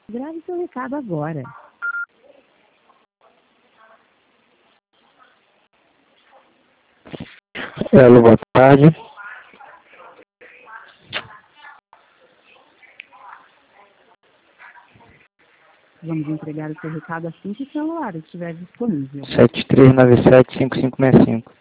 Grave seu recado agora. Alô, boa tarde. Vamos entregar o seu recado assim que o celular estiver disponível. 73975565.